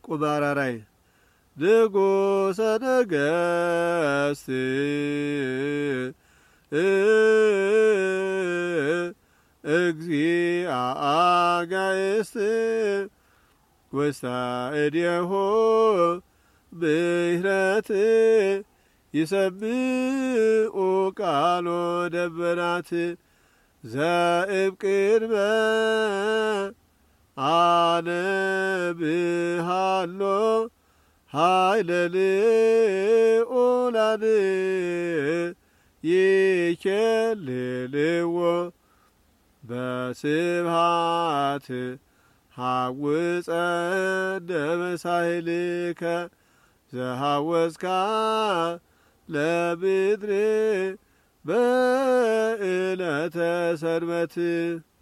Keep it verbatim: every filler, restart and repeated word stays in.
ቁባራራይ ንጉሠ ነገሥት እግዚአ አጋእዝት ወስታእዴሆ ብሕረት ይሰምዑ ቃሎ ደበናት ዘእምቅድመ አነብሃሎ ኃይለ ልዑላን ይኬልልዎ በስብሐት ሐውፀነ በሳህልከ ዘሐወስካ ለምድር በዕለተ ሰንበት